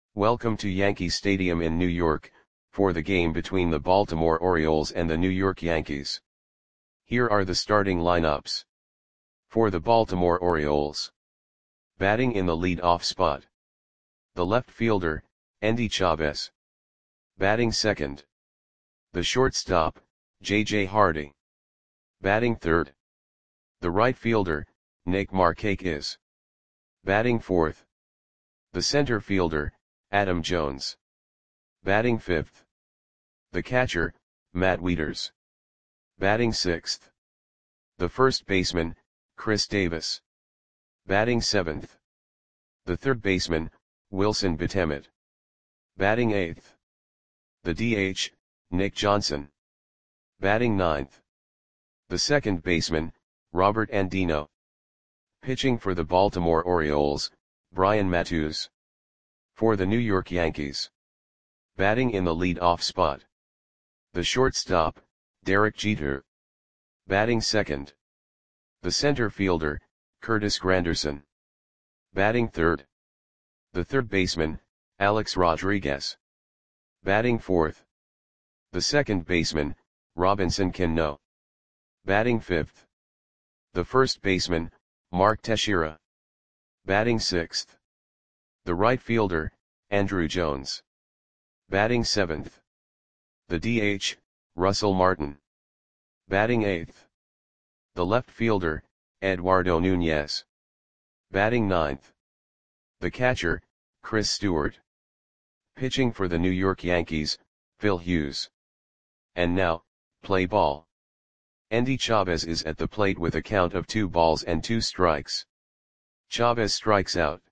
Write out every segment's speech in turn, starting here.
Welcome to Yankee Stadium in New York, for the game between the Baltimore Orioles and the New York Yankees. Here are the starting lineups. For the Baltimore Orioles. Batting in the lead-off spot. The left fielder, Endy Chavez. Batting second. The shortstop, J.J. Hardy. Batting third. The right fielder, Nick Markakis. Batting fourth. The center fielder, Adam Jones. Batting fifth. The catcher, Matt Wieters. Batting sixth. The first baseman, Chris Davis. Batting seventh. The third baseman, Wilson Betemet. Batting eighth. The DH, Nick Johnson. Batting ninth. The second baseman, Robert Andino. Pitching for the Baltimore Orioles, Brian Matusz. For the New York Yankees. Batting in the lead-off spot. The shortstop, Derek Jeter. Batting second. The center fielder, Curtis Granderson. Batting third. The third baseman, Alex Rodriguez. Batting fourth. The second baseman, Robinson Cano. Batting fifth. The first baseman, Mark Teixeira. Batting sixth. The right fielder, Andruw Jones. Batting seventh. The DH, Russell Martin. Batting eighth. The left fielder, Eduardo Nunez. Batting ninth. The catcher, Chris Stewart. Pitching for the New York Yankees, Phil Hughes. And now, play ball. Endy Chavez is at the plate with a count of 2 balls and 2 strikes. Chavez strikes out.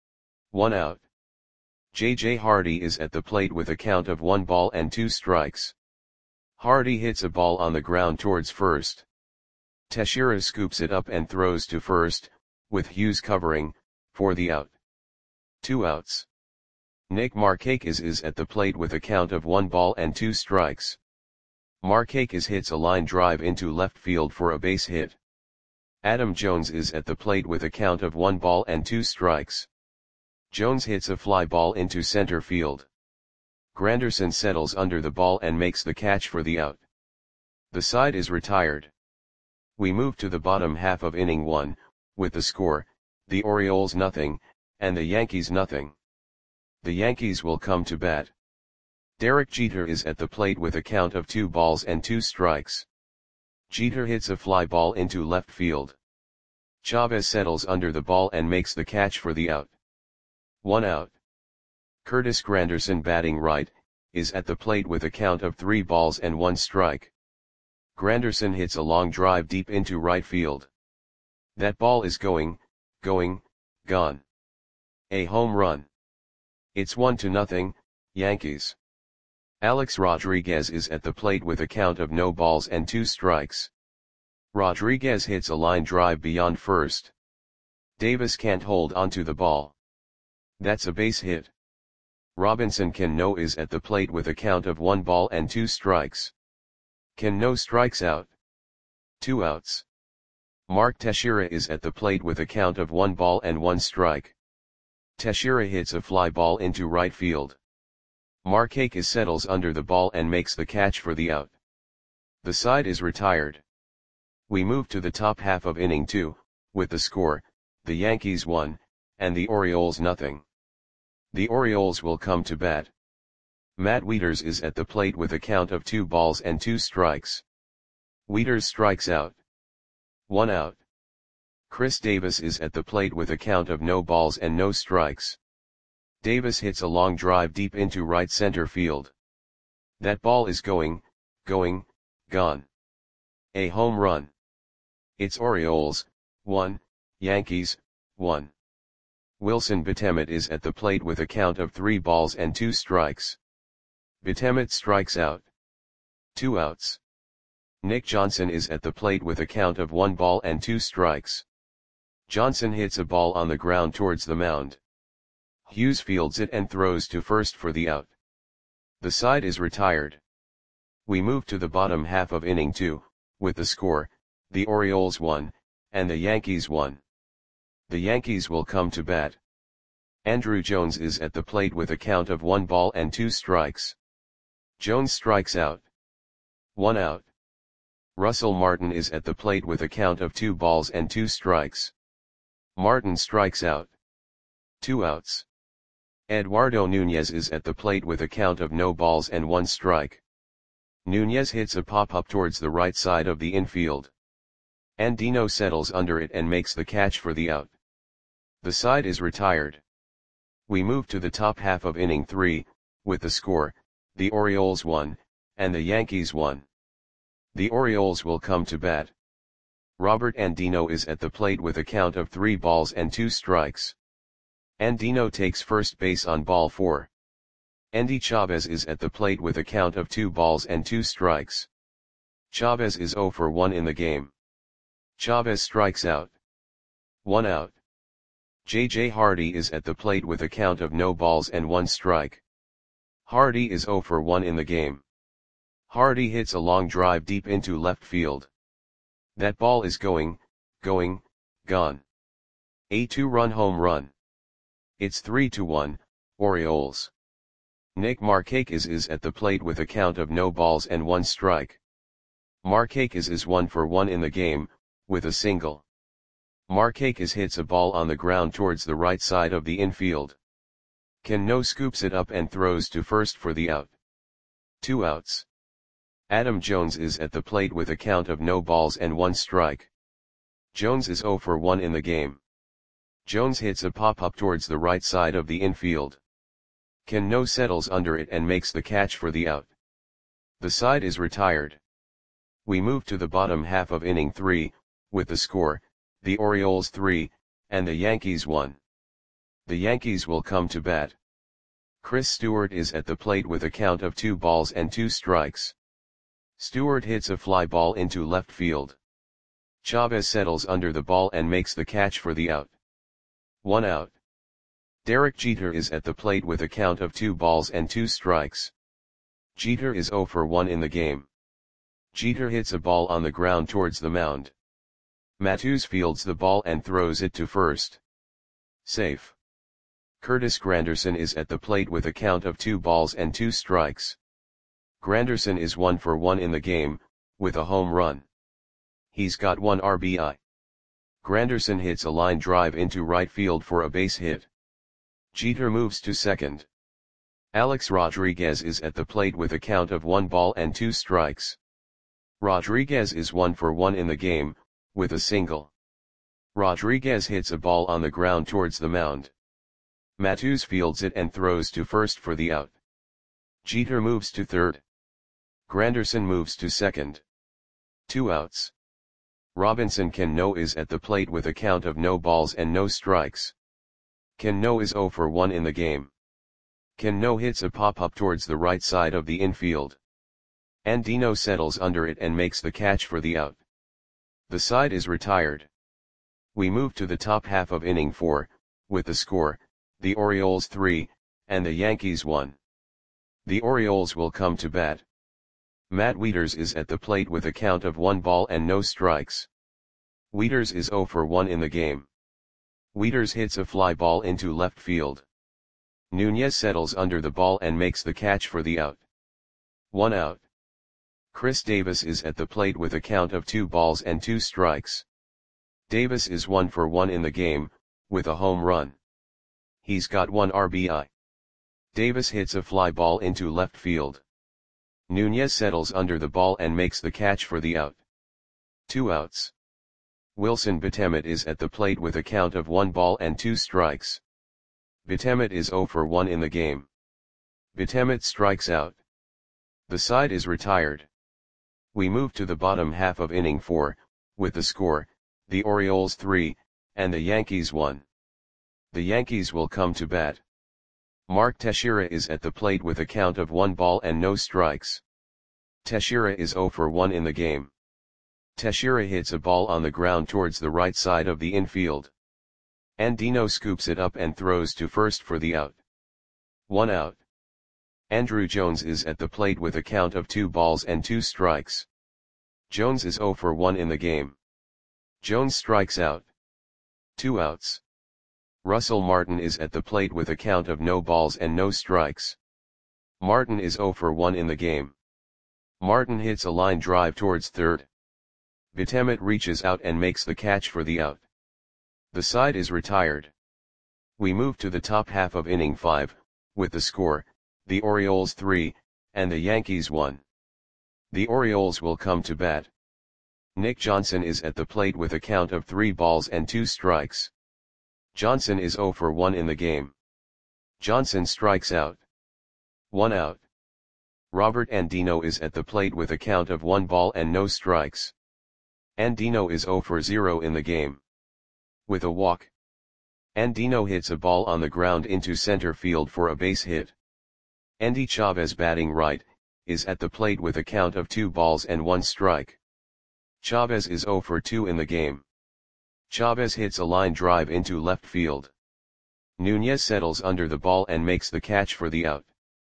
1 out. J.J. Hardy is at the plate with a count of 1 ball and 2 strikes. Hardy hits a ball on the ground towards first. Teixeira scoops it up and throws to first, with Hughes covering, for the out. 2 outs. Nick Markakis is at the plate with a count of 1 ball and 2 strikes. Markakis hits a line drive into left field for a base hit. Adam Jones is at the plate with a count of 1 ball and 2 strikes. Jones hits a fly ball into center field. Granderson settles under the ball and makes the catch for the out. The side is retired. We move to the bottom half of inning 1, with the score, the Orioles nothing, and the Yankees nothing. The Yankees will come to bat. Derek Jeter is at the plate with a count of 2 balls and 2 strikes. Jeter hits a fly ball into left field. Chavez settles under the ball and makes the catch for the out. 1 out. Curtis Granderson, batting right, is at the plate with a count of 3 balls and 1 strike. Granderson hits a long drive deep into right field. That ball is gone. A home run. It's 1-0, Yankees. Alex Rodriguez is at the plate with a count of no balls and 2 strikes. Rodriguez hits a line drive beyond first. Davis can't hold onto the ball. That's a base hit. Robinson Cano is at the plate with a count of 1 ball and 2 strikes. Cano strikes out. 2 outs. Mark Teixeira is at the plate with a count of 1 ball and 1 strike. Teixeira hits a fly ball into right field. Markakis settles under the ball and makes the catch for the out. The side is retired. We move to the top half of inning 2, with the score, the Yankees 1, and the Orioles nothing. The Orioles will come to bat. Matt Wieters is at the plate with a count of 2 balls and 2 strikes. Wieters strikes out. 1 out. Chris Davis is at the plate with a count of no balls and no strikes. Davis hits a long drive deep into right center field. That ball is gone. A home run. It's Orioles, 1, Yankees, 1. Wilson Betemet is at the plate with a count of 3 balls and 2 strikes. Betemet strikes out. 2 outs. Nick Johnson is at the plate with a count of 1 ball and 2 strikes. Johnson hits a ball on the ground towards the mound. Hughes fields it and throws to first for the out. The side is retired. We move to the bottom half of inning 2, with the score, the Orioles 1, and the Yankees 1. The Yankees will come to bat. Andruw Jones is at the plate with a count of 1 ball and 2 strikes. Jones strikes out. 1 out. Russell Martin is at the plate with a count of 2 balls and 2 strikes. Martin strikes out. 2 outs. Eduardo Nunez is at the plate with a count of no balls and 1 strike. Nunez hits a pop-up towards the right side of the infield. Andino settles under it and makes the catch for the out. The side is retired. We move to the top half of inning 3, with the score, the Orioles 1, and the Yankees 1. The Orioles will come to bat. Robert Andino is at the plate with a count of 3 balls and 2 strikes. Andino takes first base on ball 4. Endy Chavez is at the plate with a count of 2 balls and 2 strikes. Chavez is 0 for 1 in the game. Chavez strikes out. 1 out. J.J. Hardy is at the plate with a count of no balls and 1 strike. Hardy is 0 for 1 in the game. Hardy hits a long drive deep into left field. That ball is gone. A 2-run home run. It's 3-1, Orioles. Nick Markakis is at the plate with a count of no balls and 1 strike. Markakis is 1 for 1 in the game, with a single. Markakis hits a ball on the ground towards the right side of the infield. Cano scoops it up and throws to first for the out. 2 outs. Adam Jones is at the plate with a count of no balls and 1 strike. Jones is 0 for 1 in the game. Jones hits a pop-up towards the right side of the infield. Cano settles under it and makes the catch for the out. The side is retired. We move to the bottom half of inning 3, with the score, the Orioles 3, and the Yankees 1. The Yankees will come to bat. Chris Stewart is at the plate with a count of 2 balls and 2 strikes. Stewart hits a fly ball into left field. Chavez settles under the ball and makes the catch for the out. 1 out. Derek Jeter is at the plate with a count of 2 balls and 2 strikes. Jeter is 0 for 1 in the game. Jeter hits a ball on the ground towards the mound. Matus fields the ball and throws it to first. Safe. Curtis Granderson is at the plate with a count of 2 balls and 2 strikes. Granderson is 1 for 1 in the game, with a home run. He's got 1 RBI. Granderson hits a line drive into right field for a base hit. Jeter moves to second. Alex Rodriguez is at the plate with a count of 1 ball and 2 strikes. Rodriguez is 1 for 1 in the game, with a single. Rodriguez hits a ball on the ground towards the mound. Matus fields it and throws to first for the out. Jeter moves to third. Granderson moves to second. 2 outs. Robinson Cano is at the plate with a count of no balls and no strikes. Cano is 0 for 1 in the game. Cano hits a pop-up towards the right side of the infield. Andino settles under it and makes the catch for the out. The side is retired. We move to the top half of inning 4, with the score, the Orioles 3, and the Yankees 1. The Orioles will come to bat. Matt Wieters is at the plate with a count of 1 ball and no strikes. Wieters is 0 for 1 in the game. Wieters hits a fly ball into left field. Nunez settles under the ball and makes the catch for the out. 1 out. Chris Davis is at the plate with a count of 2 balls and 2 strikes. Davis is 1 for 1 in the game, with a home run. He's got 1 RBI. Davis hits a fly ball into left field. Nunez settles under the ball and makes the catch for the out. 2 outs. Wilson Betemit is at the plate with a count of 1 ball and 2 strikes. Betemit is 0 for 1 in the game. Betemit strikes out. The side is retired. We move to the bottom half of inning 4, with the score, the Orioles 3, and the Yankees 1. The Yankees will come to bat. Mark Teixeira is at the plate with a count of 1 ball and no strikes. Teixeira is 0 for 1 in the game. Teixeira hits a ball on the ground towards the right side of the infield. Andino scoops it up and throws to first for the out. 1 out. Andruw Jones is at the plate with a count of 2 balls and 2 strikes. Jones is 0 for 1 in the game. Jones strikes out. 2 outs. Russell Martin is at the plate with a count of no balls and no strikes. Martin is 0 for 1 in the game. Martin hits a line drive towards third. Betemet reaches out and makes the catch for the out. The side is retired. We move to the top half of inning 5, with the score, the Orioles 3, and the Yankees 1. The Orioles will come to bat. Nick Johnson is at the plate with a count of 3 balls and 2 strikes. Johnson is 0 for 1 in the game. Johnson strikes out. 1 out. Robert Andino is at the plate with a count of 1 ball and no strikes. Andino is 0 for 0 in the game. With a walk. Andino hits a ball on the ground into center field for a base hit. Endy Chavez, batting right, is at the plate with a count of 2 balls and 1 strike. Chavez is 0 for 2 in the game. Chavez hits a line drive into left field. Nunez settles under the ball and makes the catch for the out.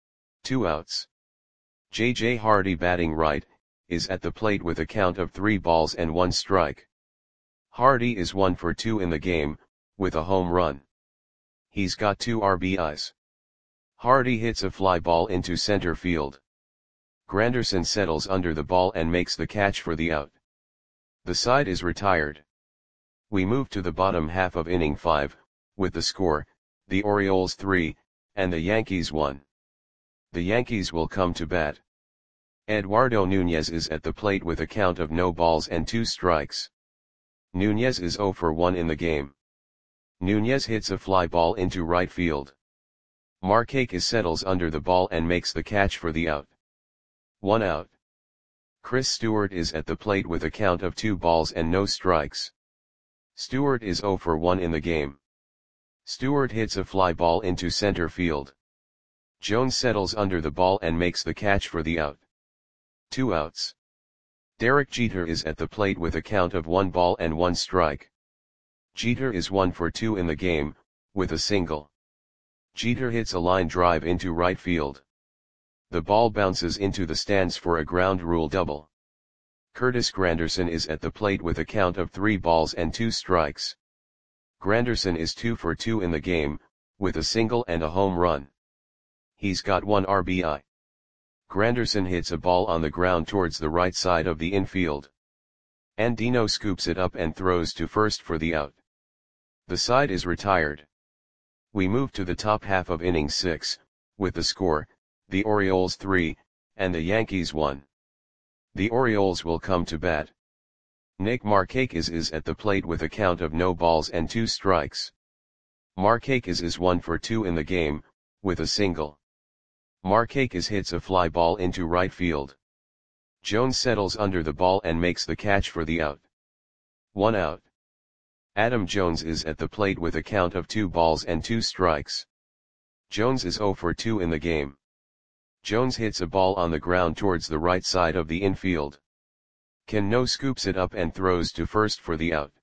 2 outs. J.J. Hardy, batting right, is at the plate with a count of 3 balls and 1 strike. Hardy is 1 for 2 in the game, with a home run. He's got 2 RBIs. Hardy hits a fly ball into center field. Granderson settles under the ball and makes the catch for the out. The side is retired. We move to the bottom half of inning 5, with the score, the Orioles 3, and the Yankees 1. The Yankees will come to bat. Eduardo Nunez is at the plate with a count of no balls and 2 strikes. Nunez is 0 for 1 in the game. Nunez hits a fly ball into right field. Markakis settles under the ball and makes the catch for the out. 1 out. Chris Stewart is at the plate with a count of 2 balls and no strikes. Stewart is 0 for 1 in the game. Stewart hits a fly ball into center field. Jones settles under the ball and makes the catch for the out. 2 outs. Derek Jeter is at the plate with a count of 1 ball and 1 strike. Jeter is 1 for 2 in the game, with a single. Jeter hits a line drive into right field. The ball bounces into the stands for a ground rule double. Curtis Granderson is at the plate with a count of 3 balls and 2 strikes. Granderson is 2 for 2 in the game, with a single and a home run. He's got 1 RBI. Granderson hits a ball on the ground towards the right side of the infield. Andino scoops it up and throws to first for the out. The side is retired. We move to the top half of inning 6, with the score, the Orioles 3, and the Yankees 1. The Orioles will come to bat. Nick Markakis is at the plate with a count of no balls and 2 strikes. Markakis is 1 for 2 in the game, with a single. Markakis hits a fly ball into right field. Jones settles under the ball and makes the catch for the out. 1 out. Adam Jones is at the plate with a count of 2 balls and 2 strikes. Jones is 0 for 2 in the game. Jones hits a ball on the ground towards the right side of the infield. Cano scoops it up and throws to first for the out.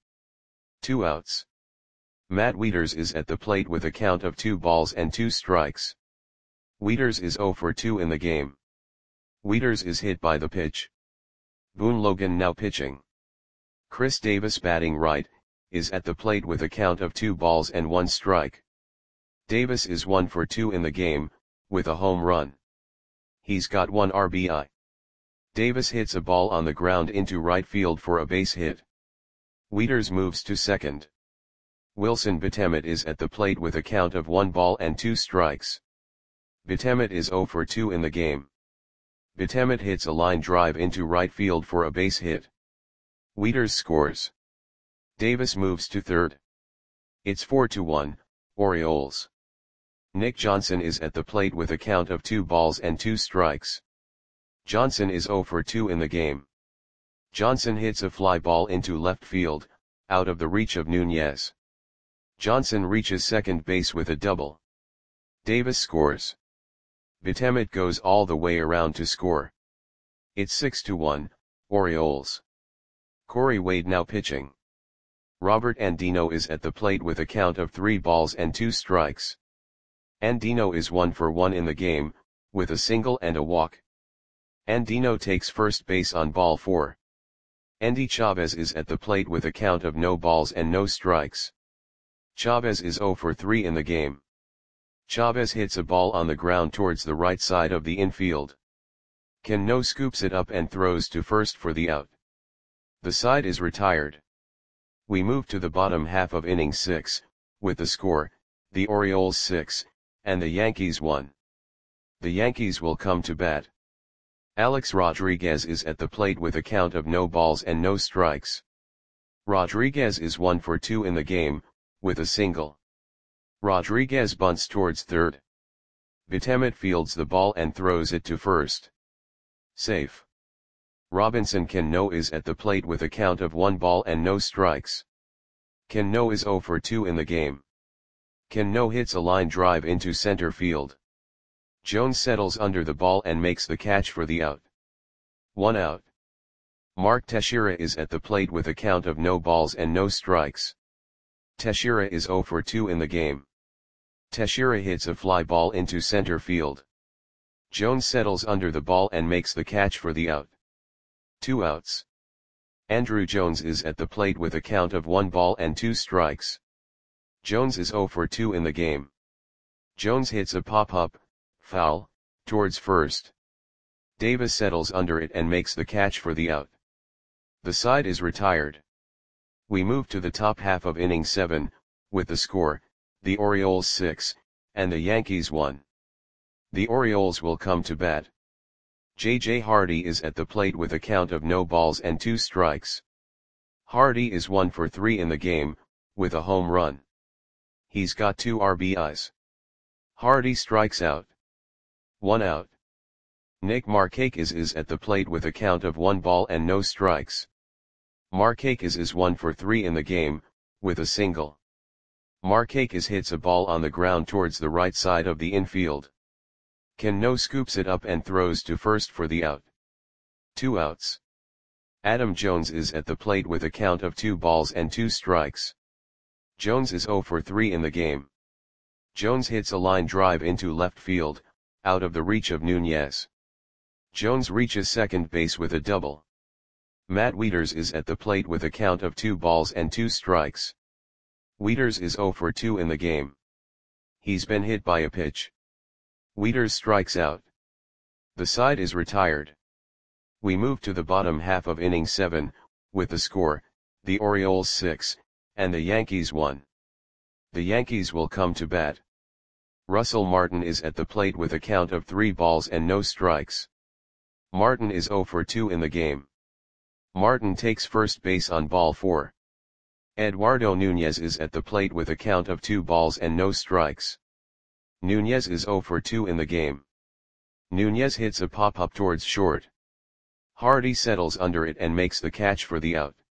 2 outs. Matt Wieters is at the plate with a count of 2 balls and 2 strikes. Wieters is 0 for 2 in the game. Wieters is hit by the pitch. Boone Logan now pitching. Chris Davis, batting right, is at the plate with a count of 2 balls and 1 strike. Davis is 1 for 2 in the game, with a home run. He's got 1 RBI. Davis hits a ball on the ground into right field for a base hit. Wieters moves to second. Wilson Betemet is at the plate with a count of 1 ball and 2 strikes. Betemet is 0 for 2 in the game. Betemet hits a line drive into right field for a base hit. Wieters scores. Davis moves to third. It's 4-1, Orioles. Nick Johnson is at the plate with a count of 2 balls and 2 strikes. Johnson is 0 for 2 in the game. Johnson hits a fly ball into left field, out of the reach of Nunez. Johnson reaches second base with a double. Davis scores. Betemet goes all the way around to score. It's 6-1, Orioles. Corey Wade now pitching. Robert Andino is at the plate with a count of 3 balls and 2 strikes. Andino is 1 for 1 in the game, with a single and a walk. Andino takes first base on ball 4. Endy Chavez is at the plate with a count of no balls and no strikes. Chavez is 0 for 3 in the game. Chavez hits a ball on the ground towards the right side of the infield. Cano scoops it up and throws to first for the out. The side is retired. We move to the bottom half of inning 6, with the score, the Orioles 6, and the Yankees 1. The Yankees will come to bat. Alex Rodriguez is at the plate with a count of no balls and no strikes. Rodriguez is 1 for 2 in the game, with a single. Rodriguez bunts towards third. Betemet fields the ball and throws it to first. Safe. Robinson Cano is at the plate with a count of 1 ball and no strikes. Cano is 0 for 2 in the game. Cano hits a line drive into center field. Jones settles under the ball and makes the catch for the out. 1 out. Mark Teixeira is at the plate with a count of no balls and no strikes. Teixeira is 0 for 2 in the game. Teixeira hits a fly ball into center field. Jones settles under the ball and makes the catch for the out. 2 outs. Andruw Jones is at the plate with a count of 1 ball and 2 strikes. Jones is 0 for 2 in the game. Jones hits a pop-up, foul, towards first. Davis settles under it and makes the catch for the out. The side is retired. We move to the top half of inning 7, with the score, the Orioles 6, and the Yankees 1. The Orioles will come to bat. J.J. Hardy is at the plate with a count of no balls and 2 strikes. Hardy is 1 for 3 in the game, with a home run. He's got 2 RBIs. Hardy strikes out. 1 out. Nick Markakis is at the plate with a count of 1 ball and no strikes. Markakis is 1 for 3 in the game, with a single. Markakis hits a ball on the ground towards the right side of the infield. Cano scoops it up and throws to first for the out. 2 outs. Adam Jones is at the plate with a count of 2 balls and 2 strikes. Jones is 0 for 3 in the game. Jones hits a line drive into left field, out of the reach of Nunez. Jones reaches second base with a double. Matt Wieters is at the plate with a count of 2 balls and 2 strikes. Wieters is 0 for 2 in the game. He's been hit by a pitch. Wieters strikes out. The side is retired. We move to the bottom half of inning 7, with the score, the Orioles 6, and the Yankees 1. The Yankees will come to bat. Russell Martin is at the plate with a count of 3 balls and no strikes. Martin is 0 for 2 in the game. Martin takes first base on ball 4. Eduardo Nunez is at the plate with a count of 2 balls and no strikes. Nunez is 0 for 2 in the game. Nunez hits a pop-up towards short. Hardy settles under it and makes the catch for the out.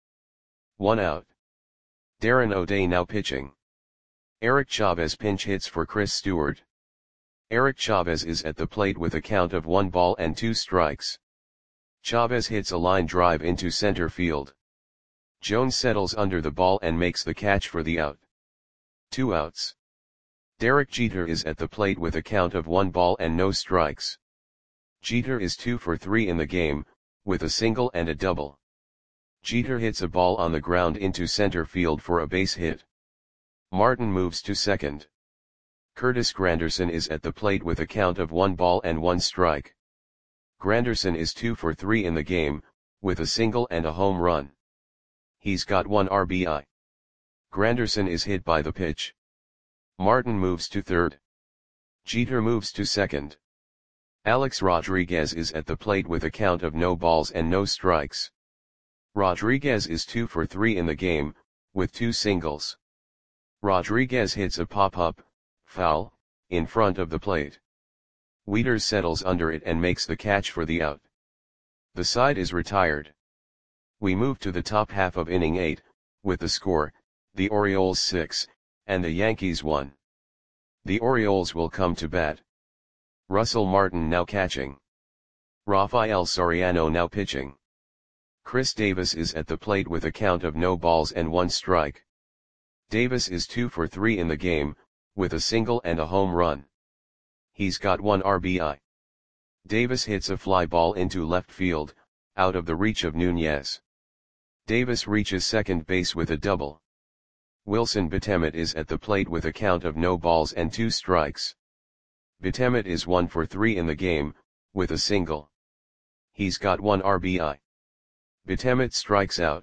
1 out. Darren O'Day now pitching. Eric Chavez pinch hits for Chris Stewart. Eric Chavez is at the plate with a count of 1 ball and 2 strikes. Chavez hits a line drive into center field. Jones settles under the ball and makes the catch for the out. 2 outs. Derek Jeter is at the plate with a count of 1 ball and no strikes. Jeter is 2 for 3 in the game, with a single and a double. Jeter hits a ball on the ground into center field for a base hit. Martin moves to second. Curtis Granderson is at the plate with a count of 1 ball and 1 strike. Granderson is 2 for 3 in the game, with a single and a home run. He's got 1 RBI. Granderson is hit by the pitch. Martin moves to third. Jeter moves to second. Alex Rodriguez is at the plate with a count of no balls and no strikes. Rodriguez is 2 for 3 in the game, with 2 singles. Rodriguez hits a pop-up, foul, in front of the plate. Wieters settles under it and makes the catch for the out. The side is retired. We move to the top half of inning 8, with the score, the Orioles 6, and the Yankees 1. The Orioles will come to bat. Russell Martin now catching. Rafael Soriano now pitching. Chris Davis is at the plate with a count of no balls and 1 strike. Davis is 2 for 3 in the game, with a single and a home run. He's got 1 RBI. Davis hits a fly ball into left field, out of the reach of Nunez. Davis reaches second base with a double. Wilson Betemet is at the plate with a count of no balls and 2 strikes. Betemet is 1 for 3 in the game, with a single. He's got 1 RBI. Betemet strikes out.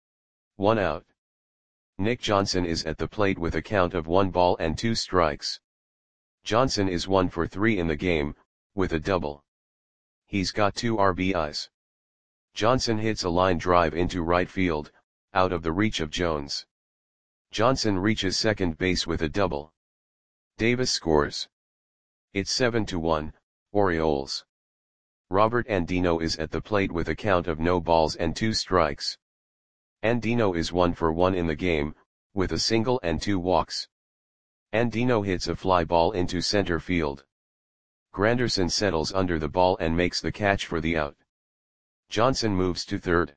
1 out. Nick Johnson is at the plate with a count of 1 ball and 2 strikes. Johnson is 1 for 3 in the game, with a double. He's got 2 RBIs. Johnson hits a line drive into right field, out of the reach of Jones. Johnson reaches second base with a double. Davis scores. It's 7-1, Orioles. Robert Andino is at the plate with a count of no balls and 2 strikes. Andino is 1 for 1 in the game, with a single and 2 walks. Andino hits a fly ball into center field. Granderson settles under the ball and makes the catch for the out. Johnson moves to third.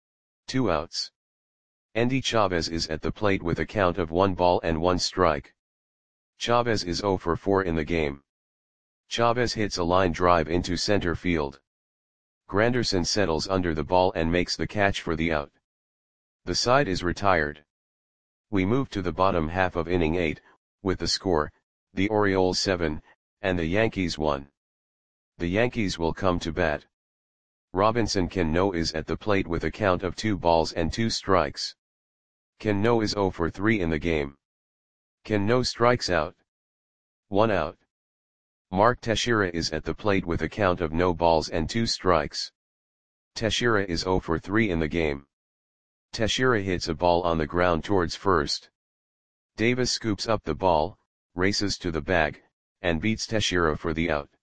2 outs. Andy Chavez is at the plate with a count of 1 ball and 1 strike. Chavez is 0 for 4 in the game. Chavez hits a line drive into center field. Granderson settles under the ball and makes the catch for the out. The side is retired. We move to the bottom half of inning 8, with the score, the Orioles 7, and the Yankees 1. The Yankees will come to bat. Robinson Cano is at the plate with a count of 2 balls and 2 strikes. Cano is 0 for 3 in the game. Cano strikes out. 1 out. Mark Teixeira is at the plate with a count of no balls and 2 strikes. Teixeira is 0 for 3 in the game. Teixeira hits a ball on the ground towards first. Davis scoops up the ball, races to the bag, and beats Teixeira for the out.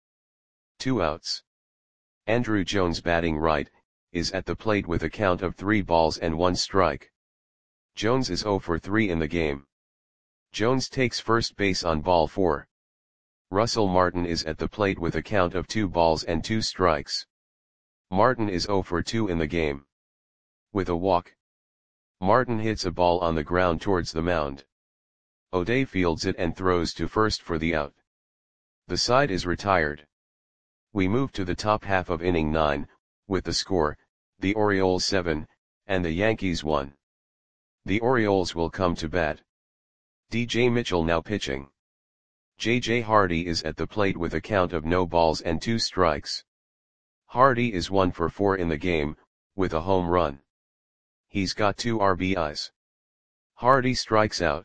2 outs. Andruw Jones, batting right, is at the plate with a count of 3 balls and 1 strike. Jones is 0 for 3 in the game. Jones takes first base on ball 4. Russell Martin is at the plate with a count of 2 balls and 2 strikes. Martin is 0 for 2 in the game. With a walk, Martin hits a ball on the ground towards the mound. O'Day fields it and throws to first for the out. The side is retired. We move to the top half of inning 9, with the score, the Orioles 7, and the Yankees 1. The Orioles will come to bat. DJ Mitchell now pitching. JJ Hardy is at the plate with a count of no balls and 2 strikes. Hardy is 1 for 4 in the game, with a home run. He's got 2 RBIs. Hardy strikes out.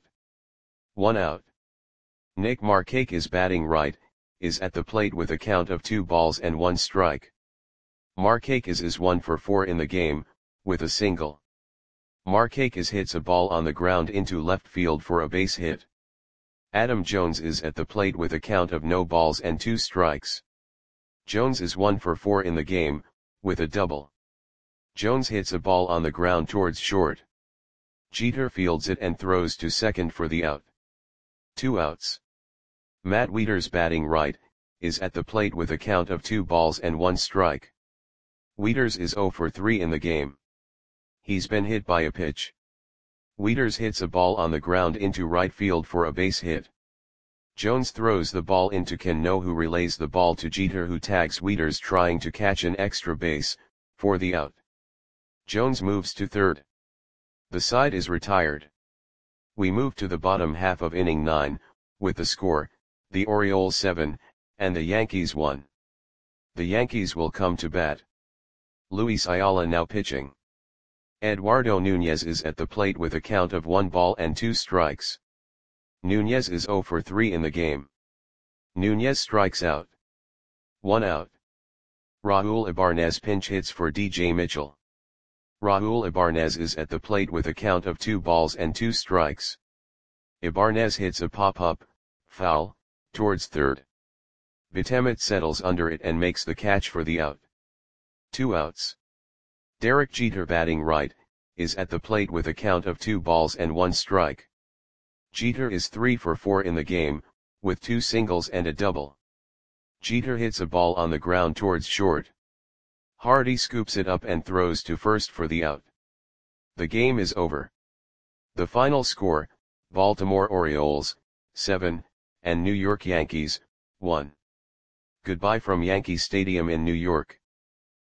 1 out. Nick Markakis is batting right, is at the plate with a count of 2 balls and 1 strike. Markakis is 1 for 4 in the game, with a single. Markakis hits a ball on the ground into left field for a base hit. Adam Jones is at the plate with a count of no balls and 2 strikes. Jones is 1 for 4 in the game, with a double. Jones hits a ball on the ground towards short. Jeter fields it and throws to second for the out. 2 outs. Matt Wieters, batting right, is at the plate with a count of 2 balls and 1 strike. Wieters is 0 for 3 in the game. He's been hit by a pitch. Wieters hits a ball on the ground into right field for a base hit. Jones throws the ball into Cano, who relays the ball to Jeter, who tags Wieters trying to catch an extra base, for the out. Jones moves to third. The side is retired. We move to the bottom half of inning 9, with the score, the Orioles 7, and the Yankees 1. The Yankees will come to bat. Luis Ayala now pitching. Eduardo Nunez is at the plate with a count of 1 ball and 2 strikes. Nunez is 0 for 3 in the game. Nunez strikes out. 1 out. Raul Ibanez pinch hits for DJ Mitchell. Raul Ibanez is at the plate with a count of 2 balls and 2 strikes. Ibanez hits a pop-up, foul, towards third. Betemet settles under it and makes the catch for the out. 2 outs. Derek Jeter, batting right, is at the plate with a count of 2 balls and 1 strike. Jeter is 3 for 4 in the game, with 2 singles and a double. Jeter hits a ball on the ground towards short. Hardy scoops it up and throws to first for the out. The game is over. The final score, Baltimore Orioles, 7, and New York Yankees, 1. Goodbye from Yankee Stadium in New York.